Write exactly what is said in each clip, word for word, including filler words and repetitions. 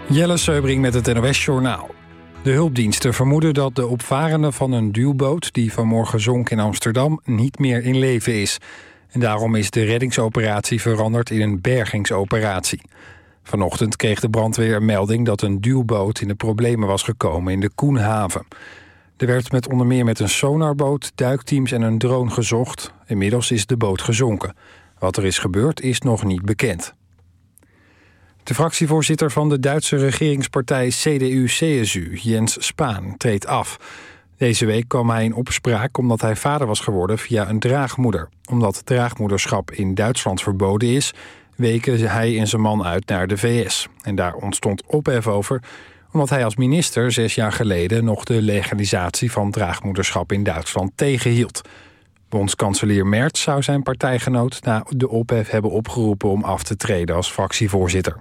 Jelle Seubring met het N O S-journaal. De hulpdiensten vermoeden dat de opvarende van een duwboot die vanmorgen zonk in Amsterdam niet meer in leven is. En daarom is de reddingsoperatie veranderd in een bergingsoperatie. Vanochtend kreeg de brandweer een melding dat een duwboot in de problemen was gekomen in de Koenhaven. Er werd met onder meer met een sonarboot, duikteams en een drone gezocht. Inmiddels is de boot gezonken. Wat er is gebeurd is nog niet bekend. De fractievoorzitter van de Duitse regeringspartij C D U C S U, Jens Spahn, treedt af. Deze week kwam hij in opspraak omdat hij vader was geworden via een draagmoeder. Omdat draagmoederschap in Duitsland verboden is, weken hij en zijn man uit naar de V S. En daar ontstond ophef over, omdat hij als minister zes jaar geleden nog de legalisatie van draagmoederschap in Duitsland tegenhield. Bondskanselier Merz zou zijn partijgenoot na de ophef hebben opgeroepen om af te treden als fractievoorzitter.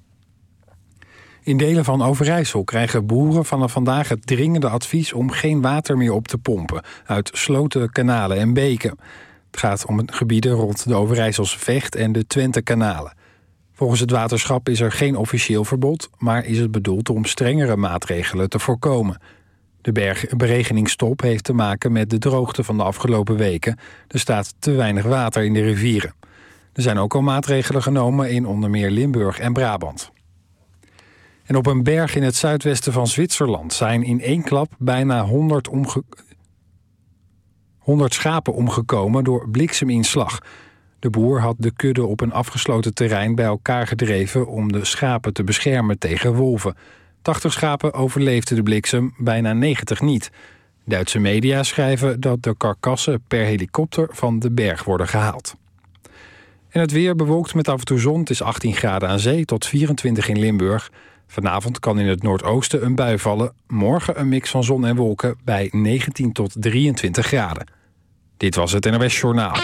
In delen van Overijssel krijgen boeren vanaf vandaag het dringende advies om geen water meer op te pompen uit sloten, kanalen en beken. Het gaat om gebieden rond de Overijsselse Vecht en de Twente-kanalen. Volgens het waterschap is er geen officieel verbod, maar is het bedoeld om strengere maatregelen te voorkomen. De berg- beregeningsstop heeft te maken met de droogte van de afgelopen weken. Er staat te weinig water in de rivieren. Er zijn ook al maatregelen genomen in onder meer Limburg en Brabant. En op een berg in het zuidwesten van Zwitserland zijn in één klap bijna honderd, omge- honderd schapen omgekomen door blikseminslag. De boer had de kudde op een afgesloten terrein bij elkaar gedreven om de schapen te beschermen tegen wolven. tachtig schapen overleefden de bliksem, bijna negentig niet. Duitse media schrijven dat de karkassen per helikopter van de berg worden gehaald. En het weer bewolkt met af en toe zon. Het is achttien graden aan zee tot vierentwintig in Limburg. Vanavond kan in het noordoosten een bui vallen. Morgen een mix van zon en wolken bij negentien tot drieëntwintig graden. Dit was het N O S Journaal.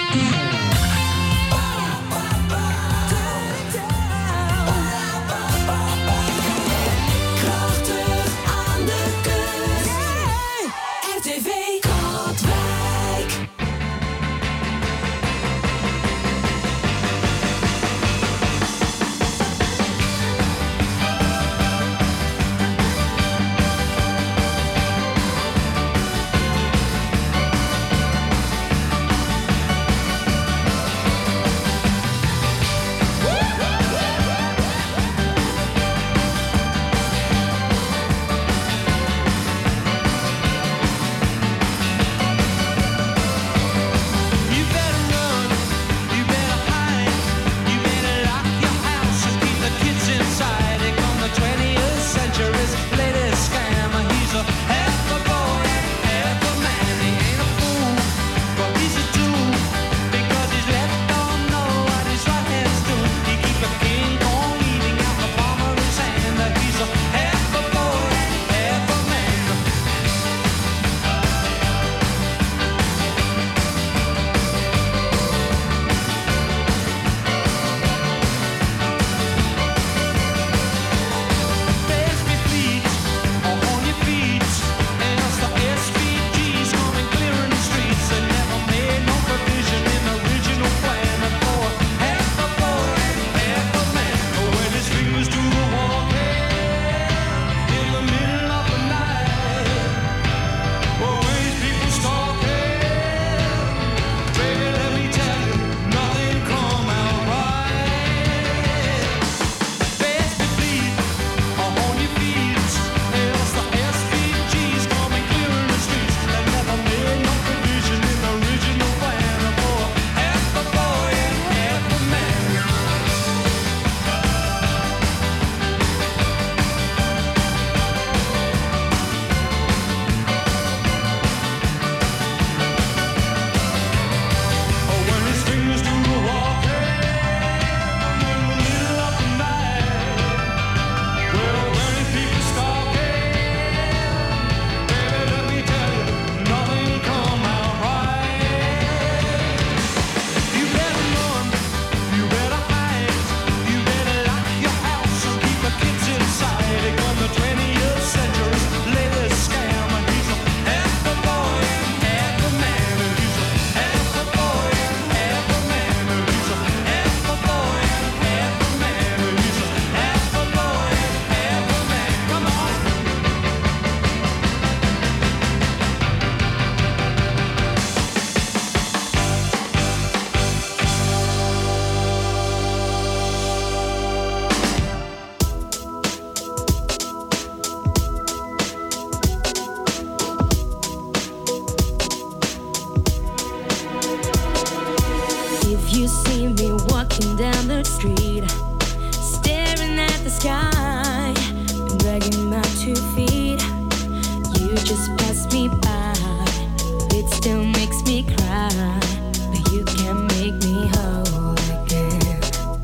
see me walking down the street, staring at the sky and dragging my two feet, you just pass me by. It still makes me cry, but you can make me whole again.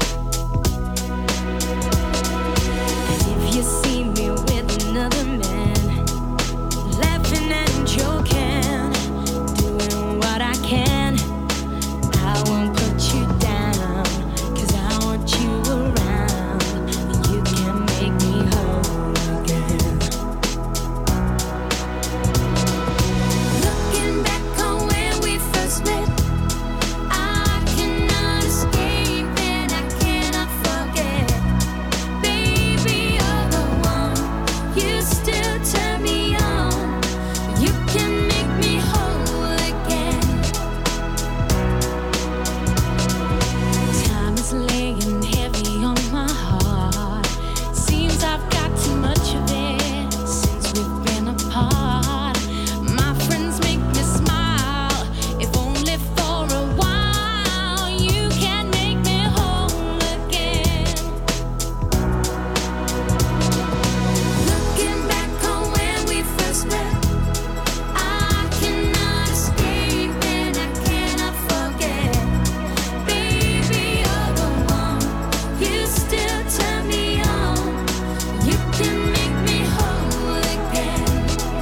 And if you see me with another man, laughing and joking, doing what I can, I won't put you down, 'cause I want you around, and you can make me whole again. Looking back on when we first met, I cannot escape and I cannot forget. Baby, you're the one, you still turn me on, you can make me whole again. Time is laying heavy on my heart, seems I've got too much of it since we've been apart. My friends make me smile, if only for a while. You can make me whole again. Looking back on when we first met, I cannot escape and I cannot forget. Baby, you're the one, you still turn me on, you can make me whole again.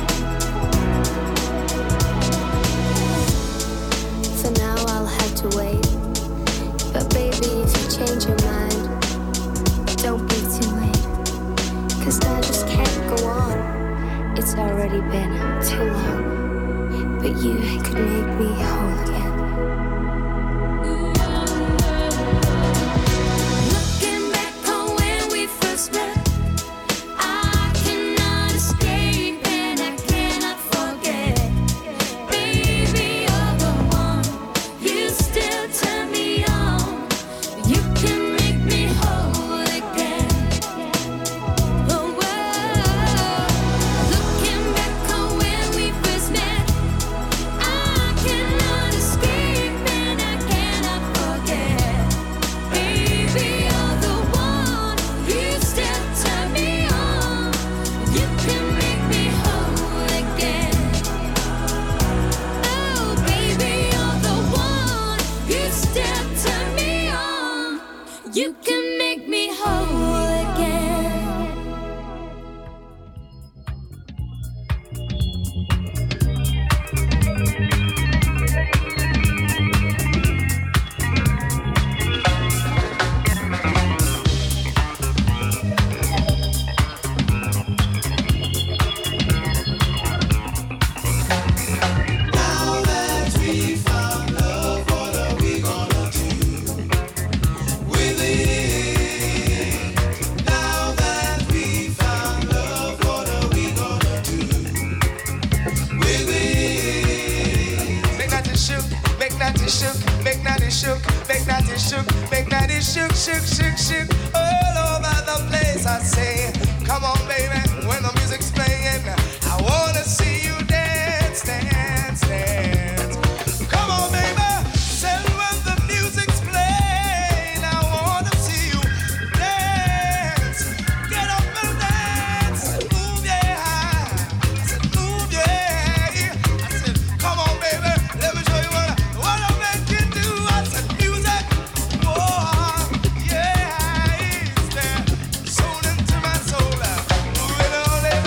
For now I'll have to wait, but baby, if you change your mind, don't be too late, 'cause I just can't go on. It's already been too long, but you could make me whole again. Looking back on when we first met, I cannot escape and I cannot forget. Baby, you're the one, you still turn me on, you can make me whole again. Oh, whoa. Looking back on when we first met, I cannot escape and I cannot forget. Baby, you're the one, you still turn me on, you can make me whole again. Oh, baby, you're the one, you still turn me on, you can make me whole again. Make that it shook, make that it shook, make that it shook, make that it shook, make that it shook, shook, shook, shook, all over the place. I say, come on, baby, when the music's playing, I wanna see you dance, dance, dance. Come on, baby, say when the music's playing, I wanna see you dance. Get up and dance, move yeah. I said, move yeah. I said, come on, baby, let me show you what I, what I make you do. I said, music, oh yeah, it's there, soul into my soul. Move it on,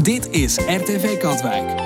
Dit is R T V Katwijk.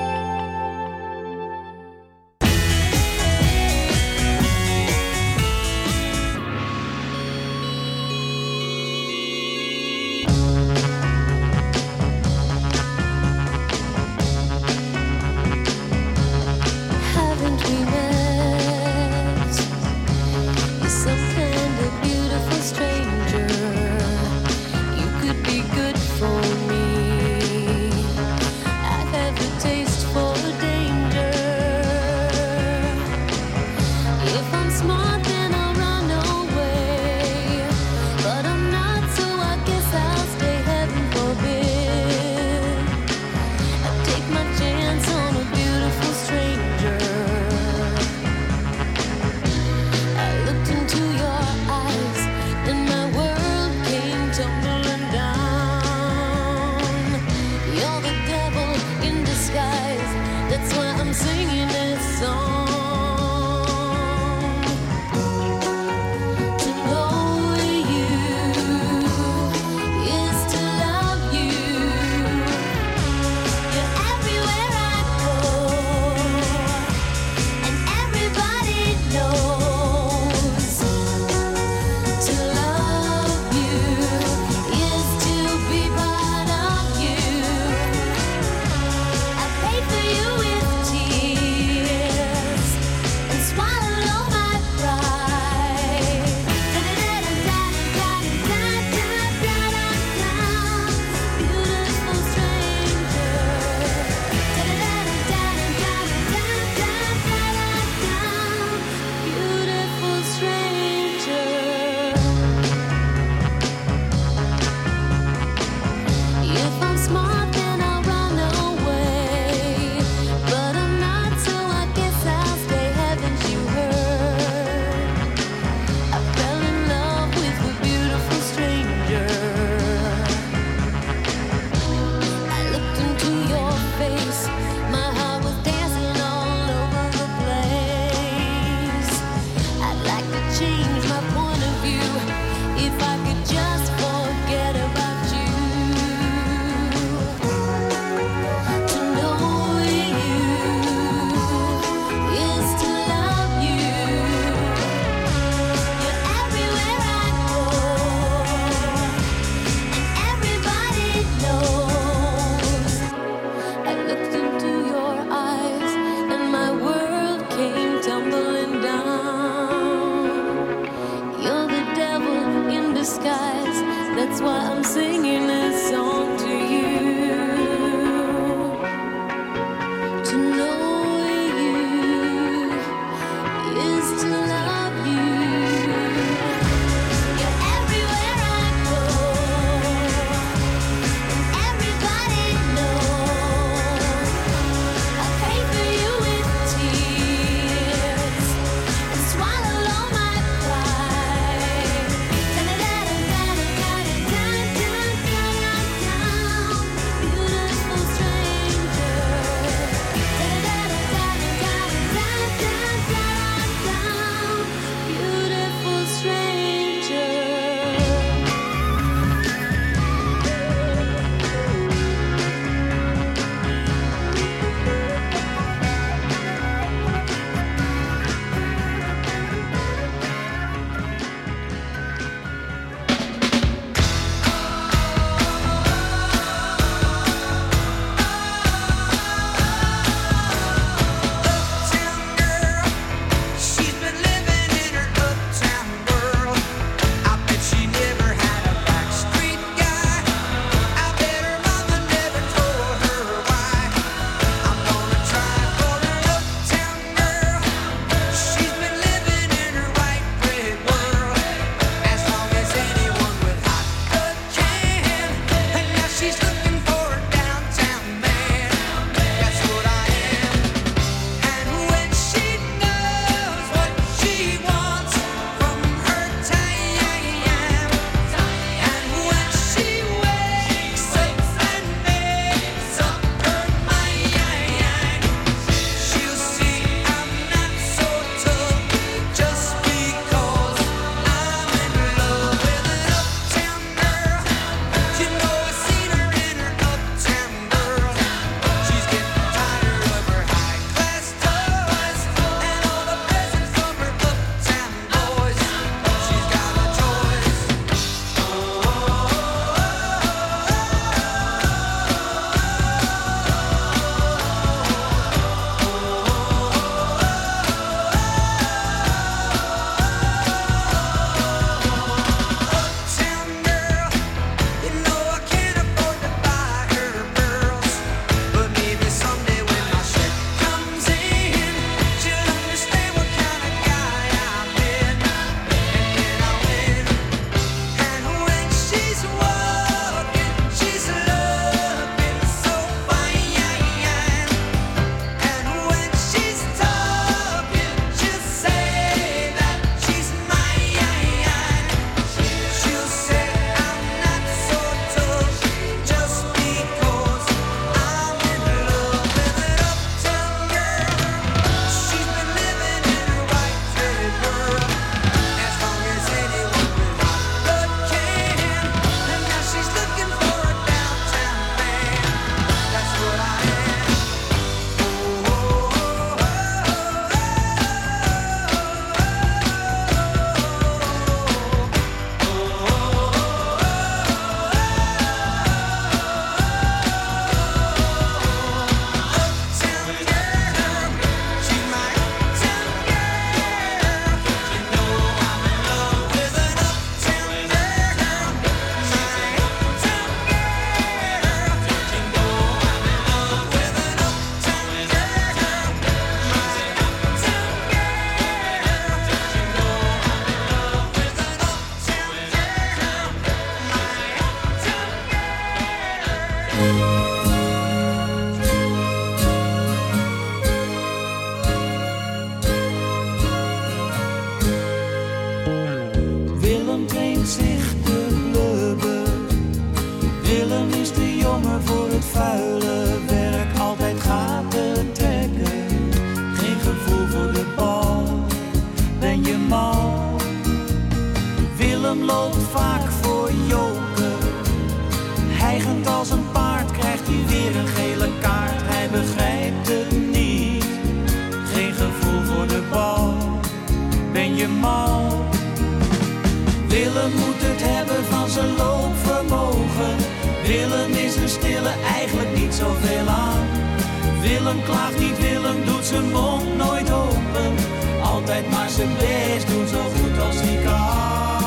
Willem loopt vaak voor joker. Hijgend als een paard krijgt hij weer een gele kaart. Hij begrijpt het niet, geen gevoel voor de bal. Ben je mal? Willem moet het hebben van zijn loopvermogen. Willem is een stille, eigenlijk niet zoveel aan. Willem klaagt niet, Willem doet zijn mond nooit open. Altijd maar zijn best doen, zo goed als hij kan.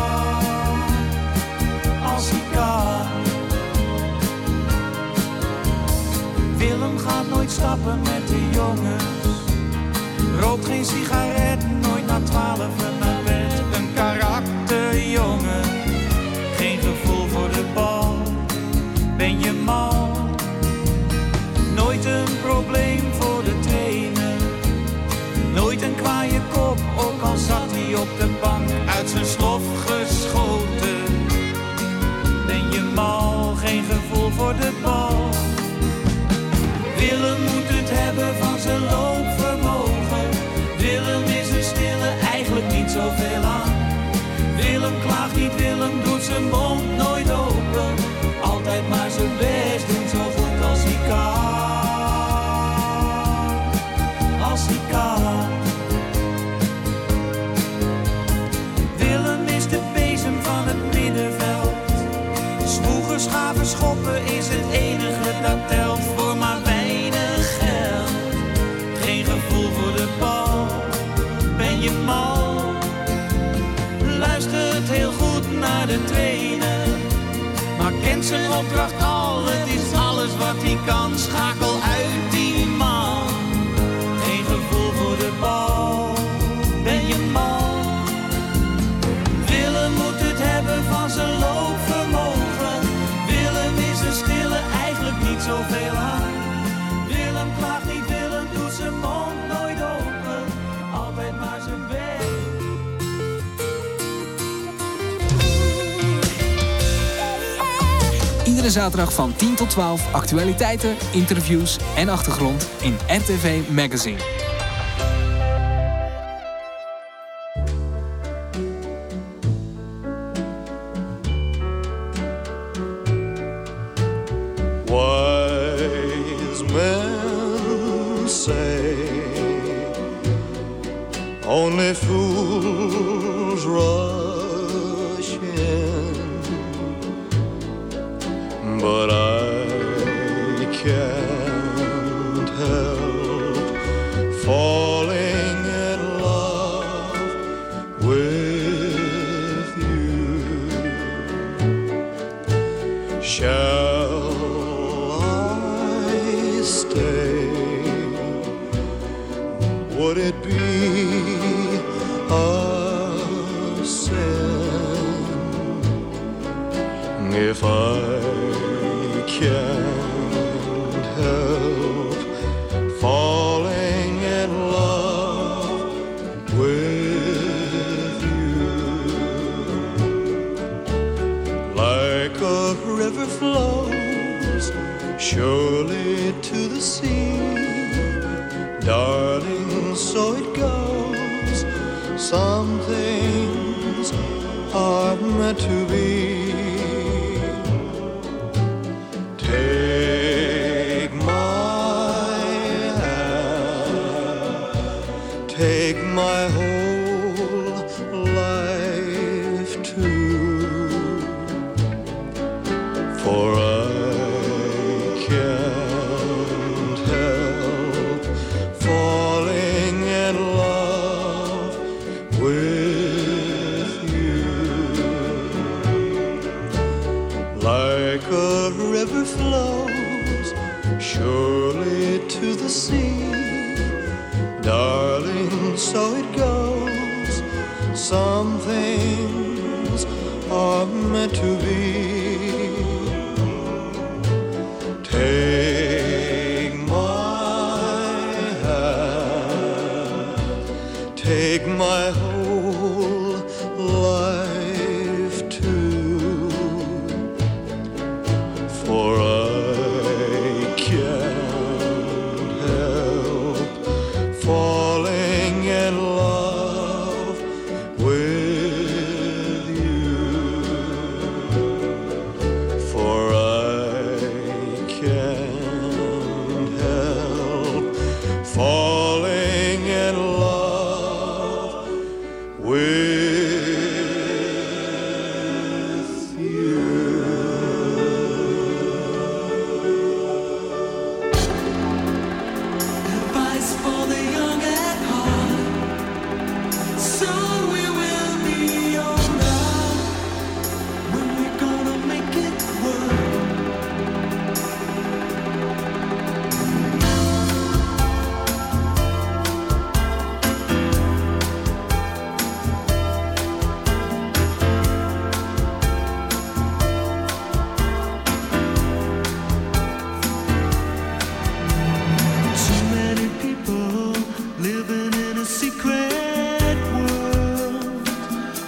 Als hij kan. Willem gaat nooit stappen met de jongens. Rookt geen sigaret, nooit na twaalf naar bed. Een karakterjongen, geen gevoel voor de bal. Ben je mal? Nooit een probleem voor de trainer. Nooit een kwaaie kop, ook al zat hij op de bank. Uit zijn slof geschoten. Ben je mal? Geen gevoel voor de bal. Willem moet het hebben van zijn loopvermogen. Willem is een stille, eigenlijk niet zoveel aan. Willem klaagt niet, Willem doet zijn mond nooit open. Altijd maar zijn best doen, zo goed als hij kan. Als hij kan. Willem is de bezem van het middenveld. Zwoegen, schaven, schoppen is het enige dat telt. Voor maar weinig geld. Geen gevoel voor de bal. Ben je mal? Luistert heel goed naar de trainer. Maar kent zijn opdracht al. Het is alles wat hij kan. Schakel uit die man. Geen gevoel voor de bal. Ben je mal? Willem moet het hebben van zijn loopvermogen. Willem is een stille, eigenlijk niet zoveel aan. Willem klaagt niet, Willem doet zijn mond nooit open. Altijd maar zijn weg. Iedere zaterdag van tien tot twaalf actualiteiten, interviews en achtergrond in R T V Magazine. Wise men say only fools rush in, but I can't help falling in love with you. Shall I stay? Would it be a sin if I can't help falling in love with you? Like a river flows surely to the sea, darling, so it goes. Some things are meant to be. Take my hand, take my whole life too, for I can't help falling in love with you. Like a river flows surely to the sea, darling, so it goes. Some things are meant to be. Take my hand, take my whole life too, for I can't help falling in love with you.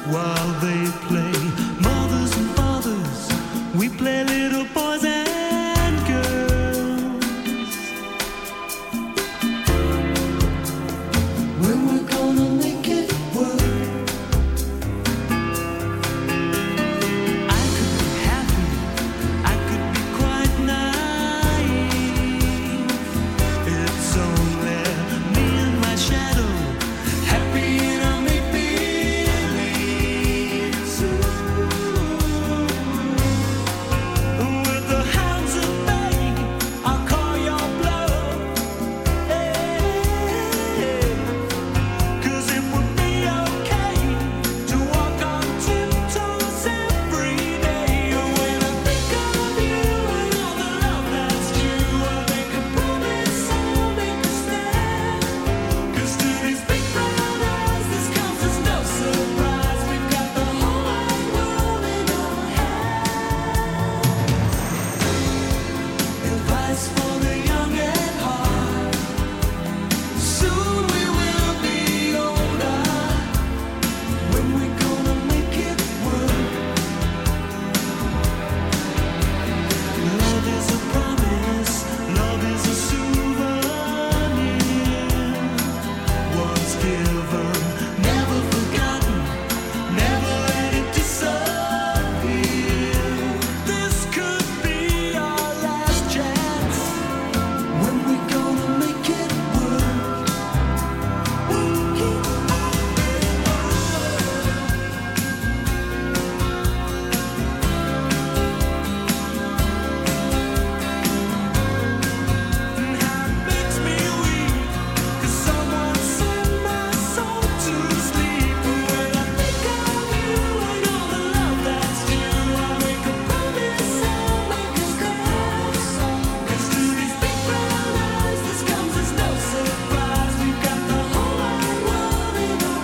while they play. Mothers and fathers, we play little boys and girls. When we're gonna make it work. I could be happy, I could be quite naive. It's only me and my shadow, happy in a make-believe. With the hounds at bay, I'll call your bluff. Hey, 'cause it would be okay to walk on tiptoes every day. When I think of you and all the love that's due, I make a promise I'll make a stand. 'Cause to these big brown eyes, this comes as no surprise. We've got the whole wide world in our hands. Advice for the young at heart. Soon we will be older. When we're gonna make it work. Love is a promise, love is a souvenir. Once given, never forgotten, never let it disappear. This could be our last chance. When we're gonna make it work. And how it makes me weak, 'cause someone sent my soul to sleep. When I think of you and all the love that's due, I make a promise I'll make a stand. 'Cause to these big brown eyes, this comes as no surprise. We've got the whole wide world in our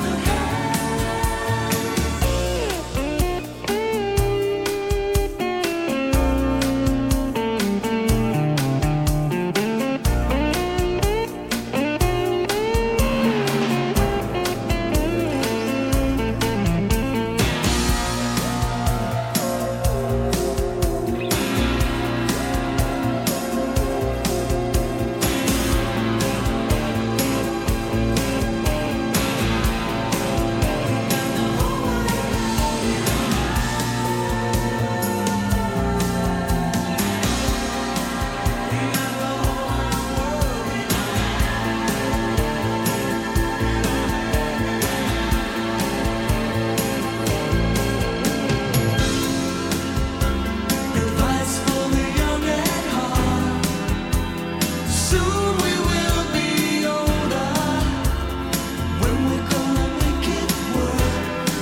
Advice for the young at heart. Soon we will be older. When we're gonna make it work.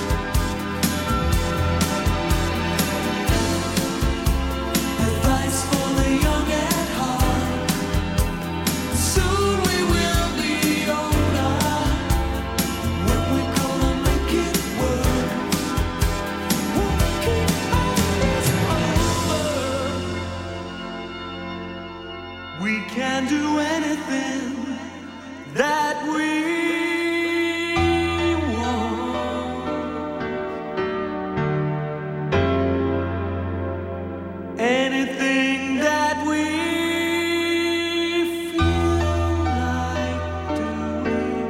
Advice for the young at heart. Soon we will be older. When we're gonna make it work. Working on this over. We can do anything that we want. Anything that we feel like doing.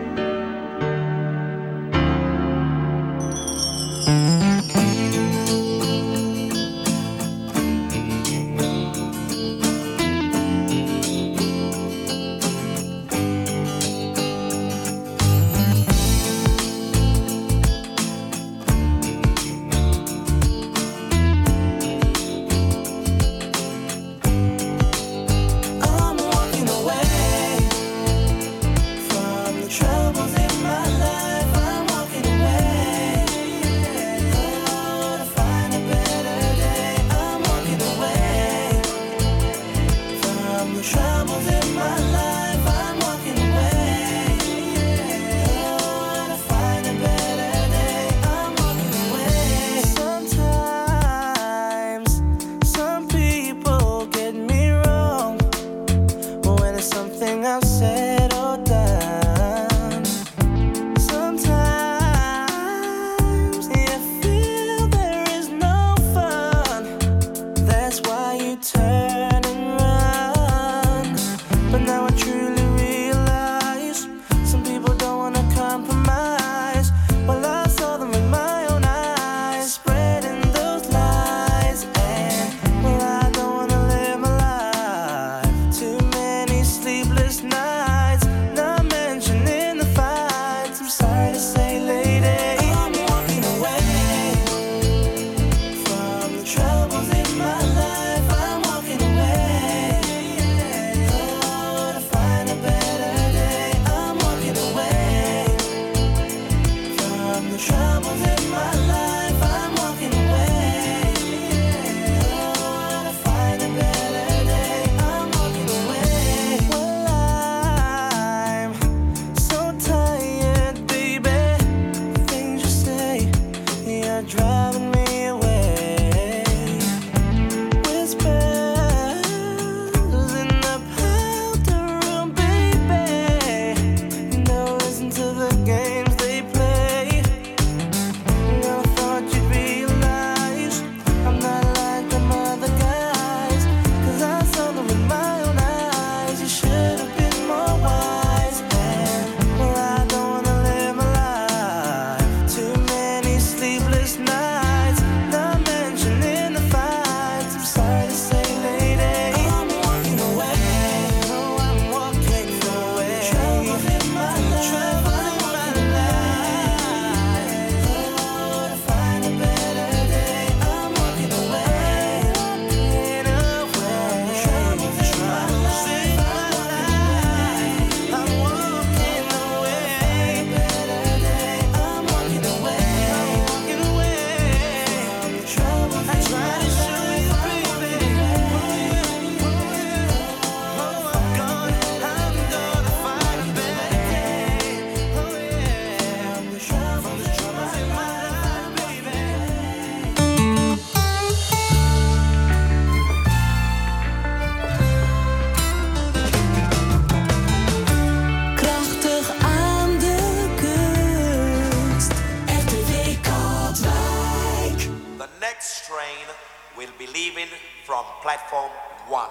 next train will be leaving from platform one.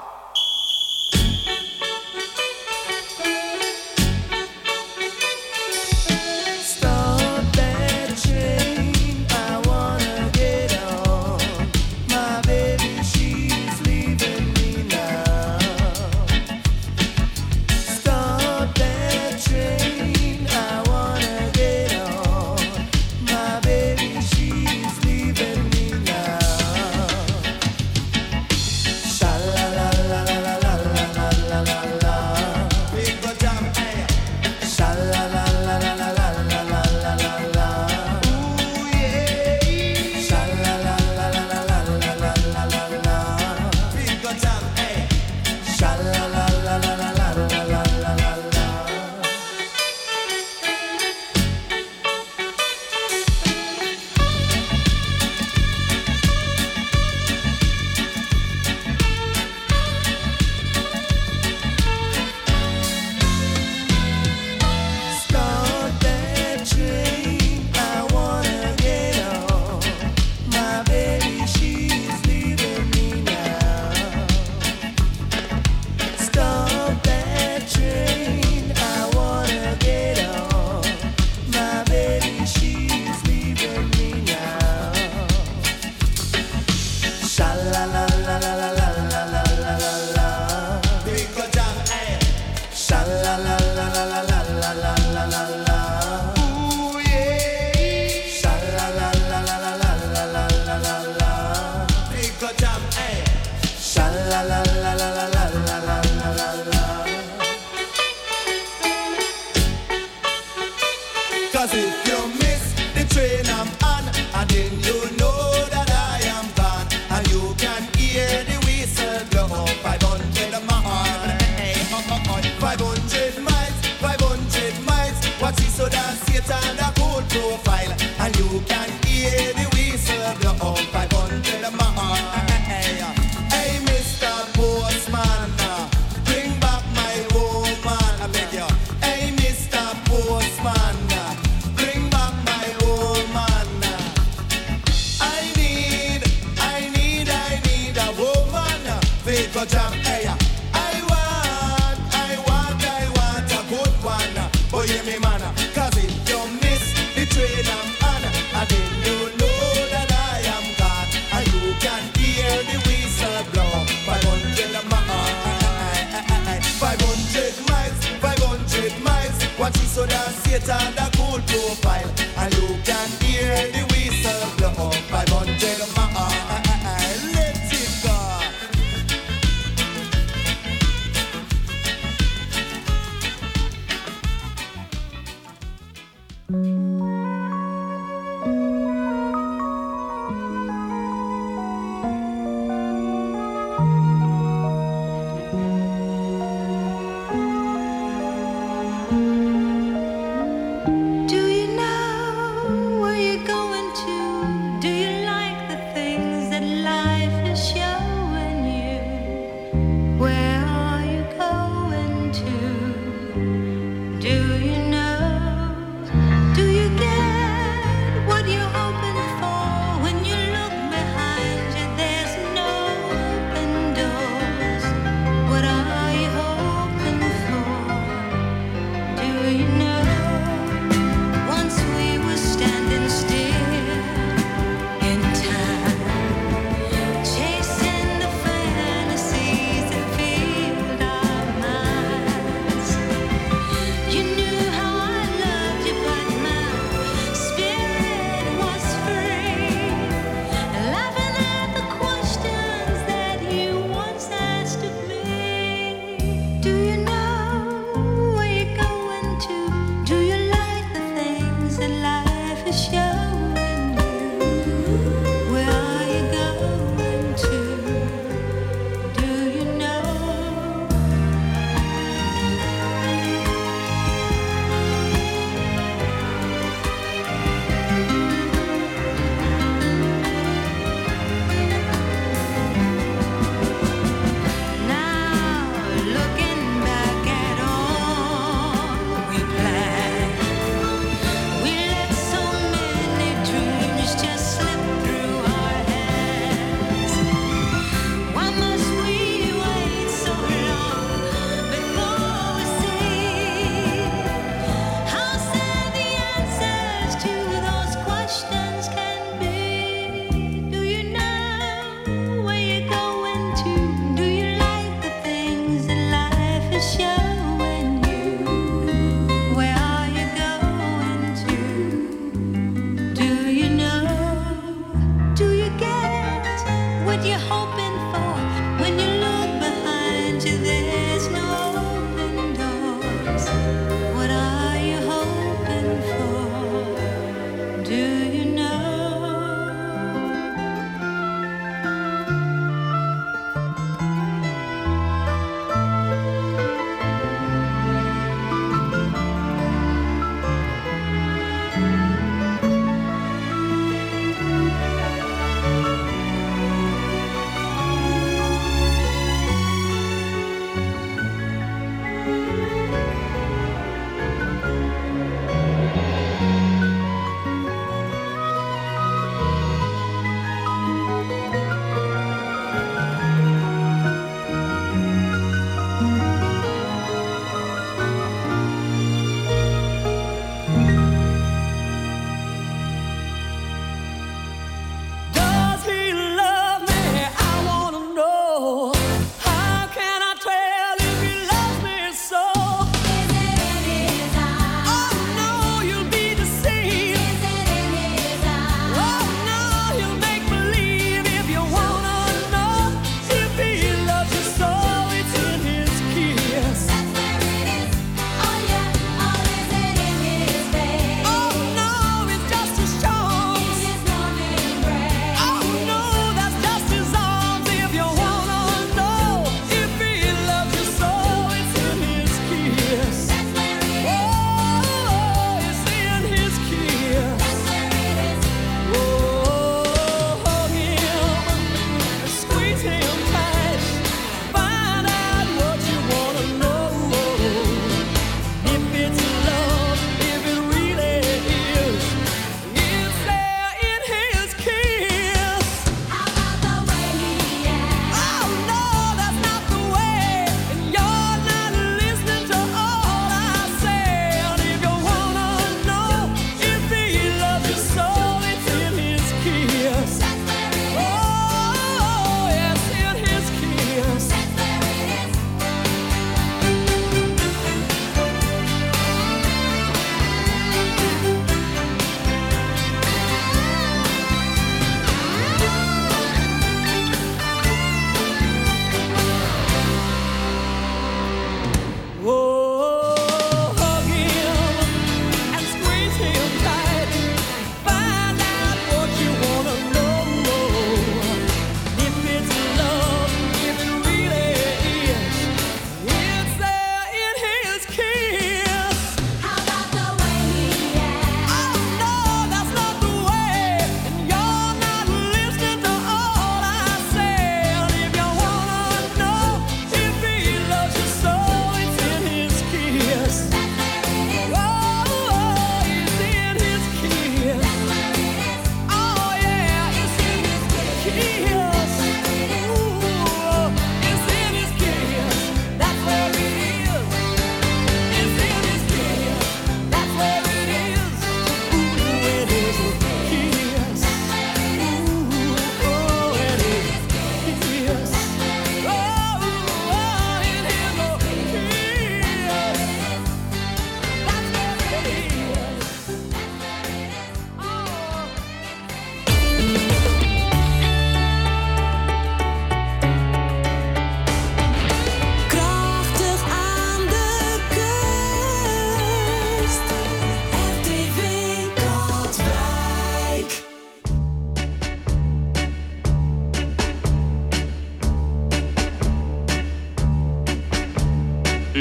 Stop that train, I wanna get on. My baby, she's leaving me now. Stop that train, I wanna get on. My baby, she's leaving me now. Sha la la la la la la la la la la. Big go jam, hey. Sha la la la la la la la la la la la. Ooh yeah. Sha la la la la la la la la la la la. Big go jam, hey. Sha la la la la la la la la la la la. Start that train, I wanna get on. My baby, she's leaving me now. Stop that train, I wanna get on. My baby, she's leaving me now. Sha la la la la la la la la la la la. Big go jam, hey. Sha la la la la la la la la la la la. Ooh yeah. Sha la la la la la la la la la la la. Big go jam, hey. Sha la la la la la la la la la la la. Cause if you miss the train I'm on, and then you know that I am gone, and you can hear the whistle blow. Five hundred miles, five hundred miles, five hundred miles. Watch it so that Satan a cool profile, and you can hear the whistle blow. Five hundred miles. Hey, Mister Postman, uh, bring back my woman. I beg you. Hey, Mister Postman, uh, bring back my woman. I need, I need, I need a woman. Big go jam, hey. I want, I want, I want a good one. Oh, yeah, me man. Cause if you miss the train I'm on, and then you know that I am gone, and you can hear the whistle blow. Five hundred miles, five hundred miles, five hundred miles. Watch it so that Satan a cool profile, and you can hear the whistle blow. Five hundred miles, let it go.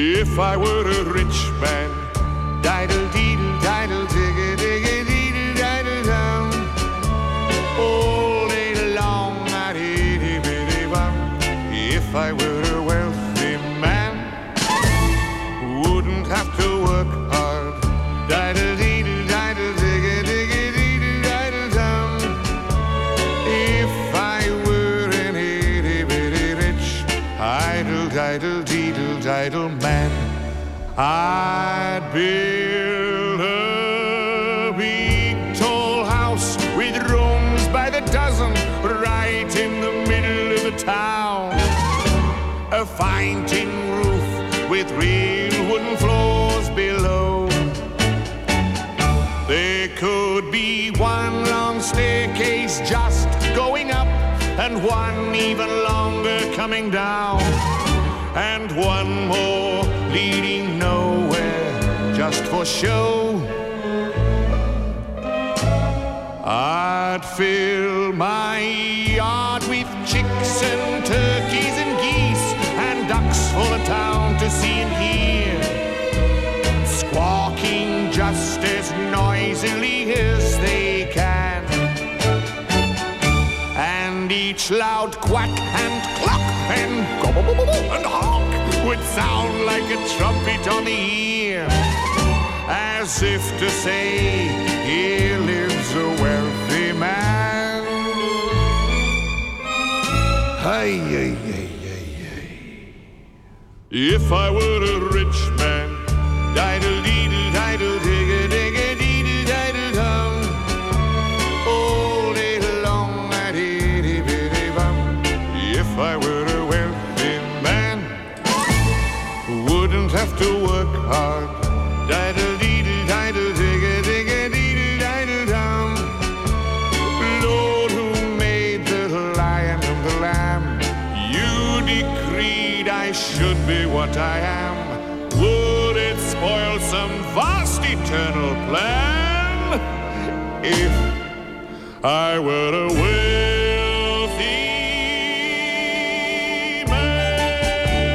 If I were a rich man, diddle deedle, diddle digga digga deedle diddle down. All day long I'd itty bitty bum. If I were a wealthy man, wouldn't have to work hard. Diddle deedle, diddle digga digga deedle diddle down. If I were an itty bitty rich, idle diddle deedle diddle man, I'd build a big tall house with rooms by the dozen right in the middle of the town. A fine tin roof with real wooden floors below. There could be one long staircase just going up, and one even longer coming down, and one more leading nowhere just for show. I'd fill my yard with chicks and turkeys and geese and ducks for the town to see and hear, squawking just as noisily as they can. And each loud quack and cluck and gobble and honk would sound like a trumpet on the ear, as if to say, here lives a wealthy man. Hey, hey, hey, hey, hey. If I were a rich man, diddle deedle, diddle digga digga deedle diddle down. All day long I'd itty bitty bum. If I were a wealthy man, wouldn't have to work hard. Diddle deedle, diddle digga digga deedle diddle down. Lord, who made the lion and the lamb? You decreed I should be what I am. Would it spoil some vast eternal plan if I were a wealthy man?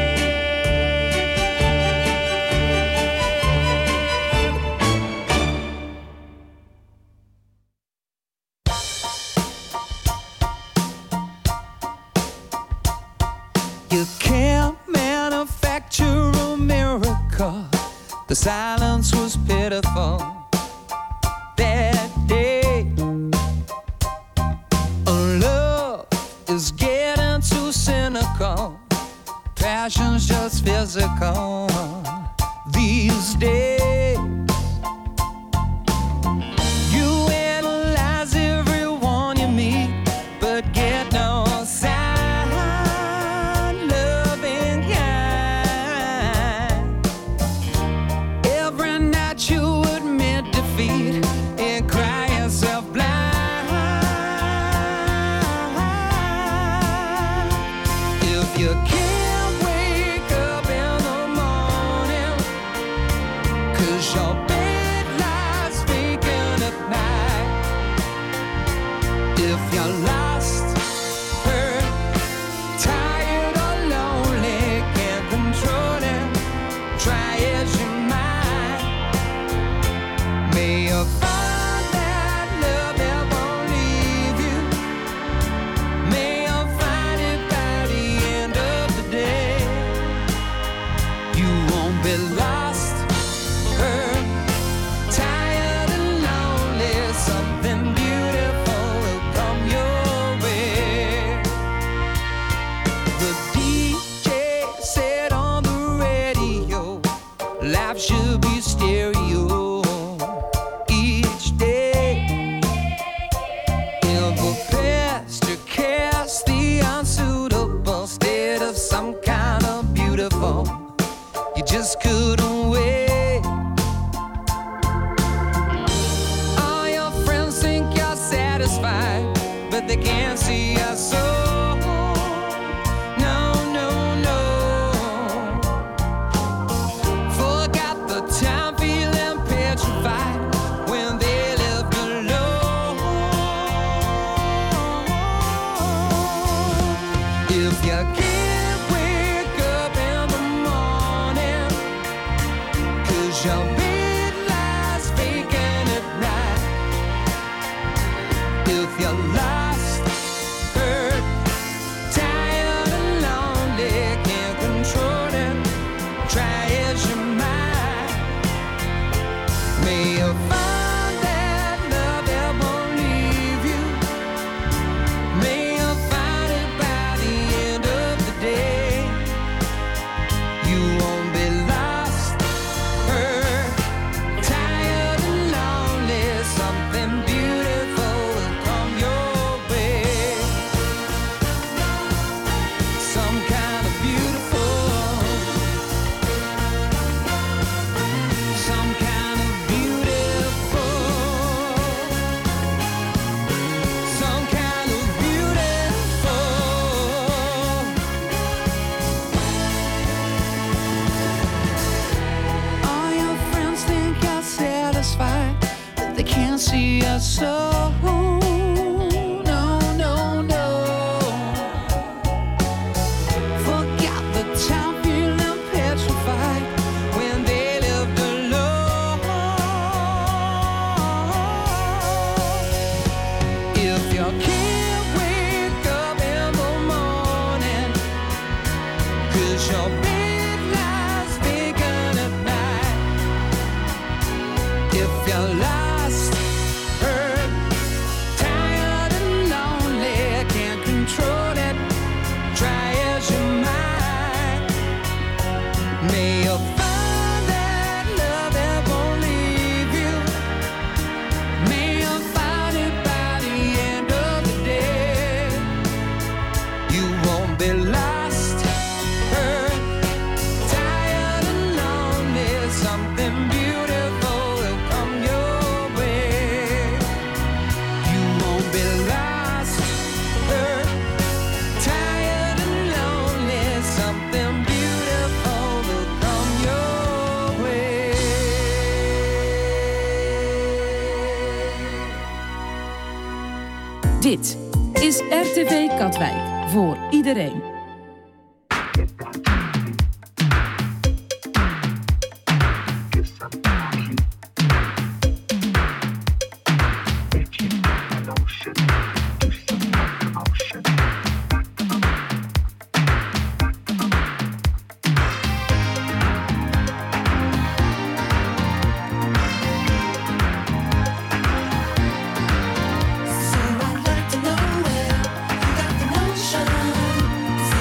You can't manufacture a miracle. The silence was pitiful that day. Love is getting too cynical. Passion's just physical these days. You analyze everyone you meet, but get no sign. Loving kind. Every night you admit defeat and cry yourself blind. If you can't wake up in the morning, 'cause your bed lies vacant at night. If you're lost, hurt, tired or lonely, can't control it, try as you might. May you find that love never leave you. May you find it by the end of the day. You won't be lost, hurt, tired and lonely. Something beautiful will come your way. The D J said on the radio, life should be stereo each day. In the past, you cast the unsuitable instead of some kind of beautiful. You just couldn't wait. All your friends think you're satisfied, but they can't see your soul. No, no, no. Forgot the time feeling petrified when they left alone. If you can't wake up in the morning, soul. No, no, no. Forgot the time feeling petrified when they lived alone. If you can't wake up in the morning, 'cause your bed lies vacant at night. If you're lost, hurt, tired and lonely, can't control it, try as you might. May you find that love that won't leave you. May you find it by the end of the day. You won't be lost, hurt, tired and lonely. Something beautiful will come your way. You won't be lost, hurt, tired and lonely. Something beautiful will come your way. Dit is R T V Katwijk voor iedereen. So I'd like to know where you got the notion.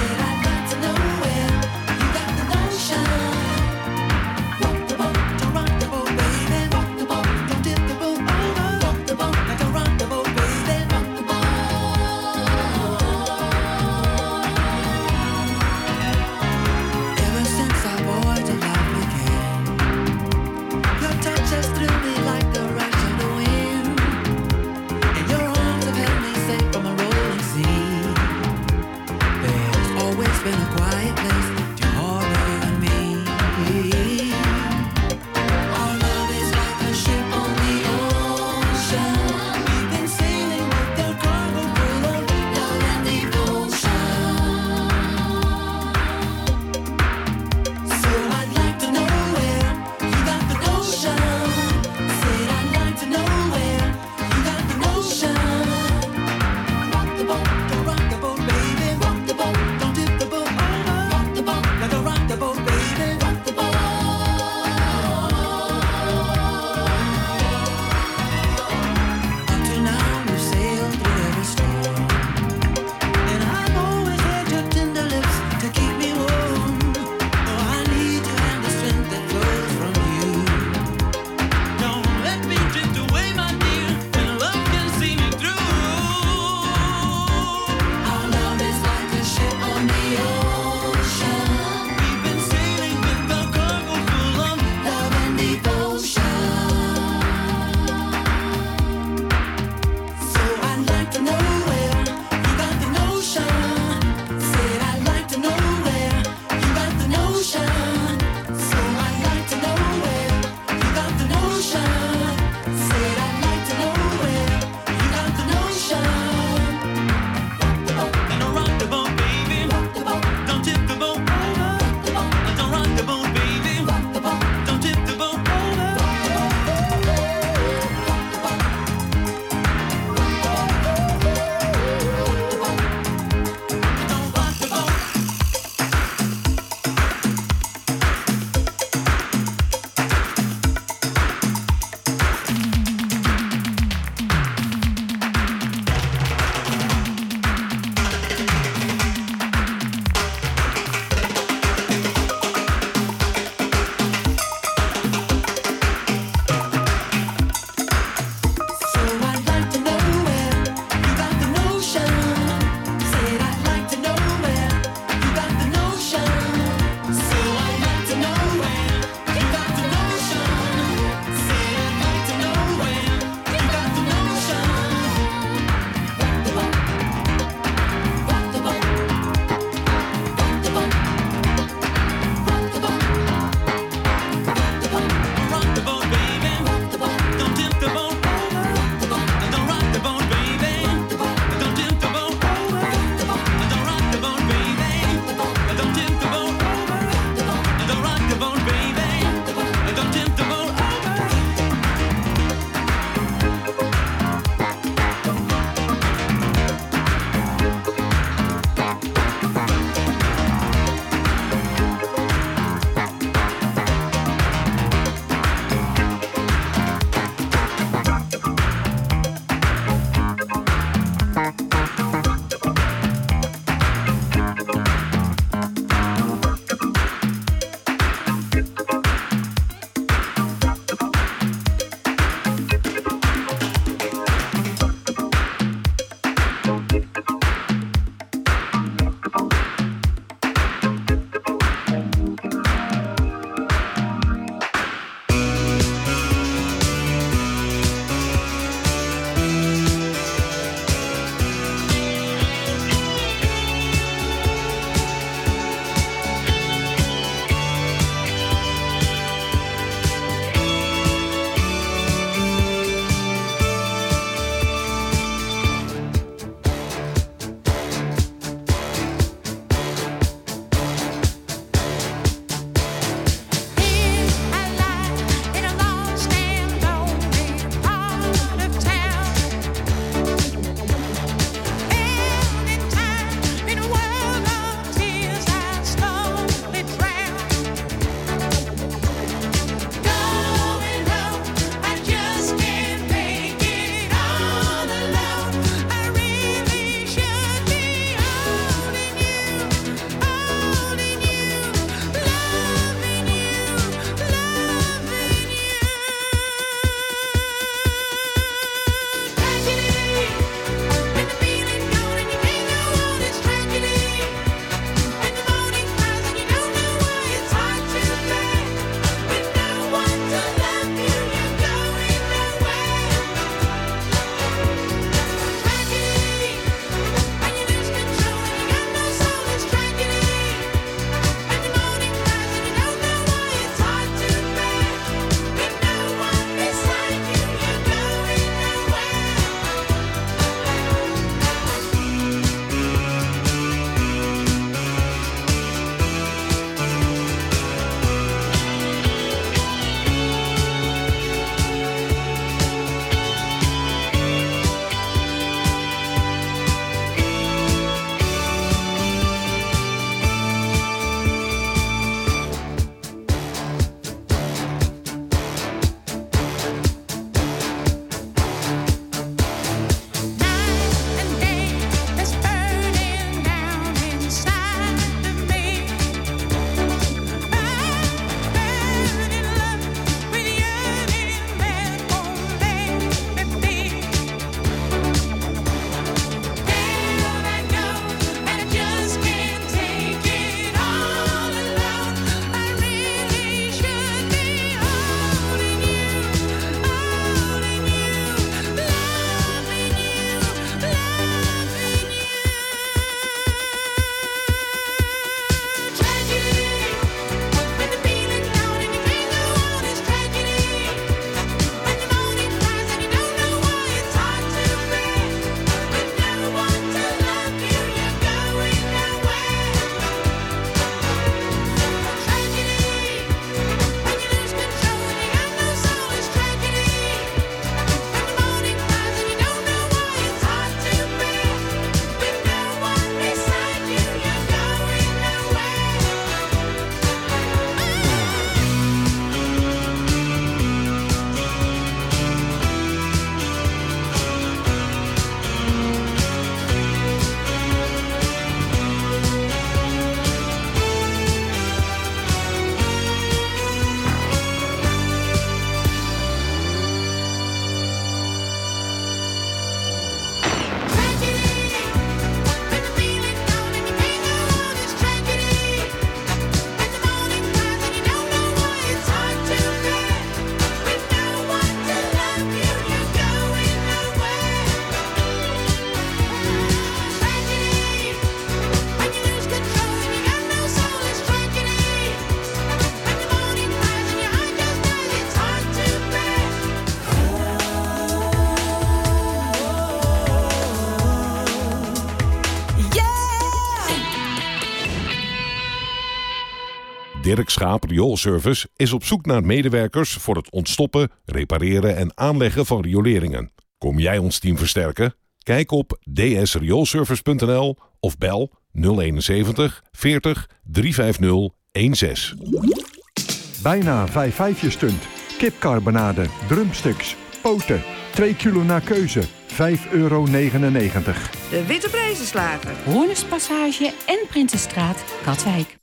Dirk Schaap Rioolservice is op zoek naar medewerkers voor het ontstoppen, repareren en aanleggen van rioleringen. Kom jij ons team versterken? Kijk op d s rioolservice punt n l of bel nul eenenzeventig veertig driehonderdvijftig16. Bijna vijf vijfje stunt. Kipcarbonade, drumsticks, poten. twee kilo naar keuze. vijf euro negenennegentig. De Witte Prijzenslager. Hoornespassage en Prinsenstraat, Katwijk.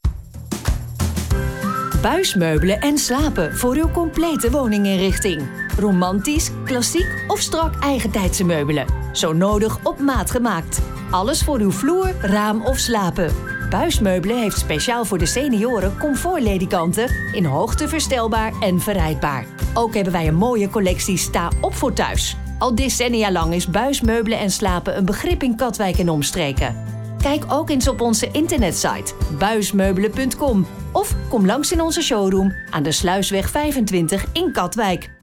Buismeubelen en slapen voor uw complete woninginrichting. Romantisch, klassiek of strak eigentijdse meubelen. Zo nodig op maat gemaakt. Alles voor uw vloer, raam of slapen. Buismeubelen heeft speciaal voor de senioren comfortledikanten in hoogte verstelbaar en verrijdbaar. Ook hebben wij een mooie collectie sta op voor thuis. Al decennia lang is buismeubelen en slapen een begrip in Katwijk en omstreken. Kijk ook eens op onze internetsite buismeubelen punt com of kom langs in onze showroom aan de Sluisweg vijfentwintig in Katwijk.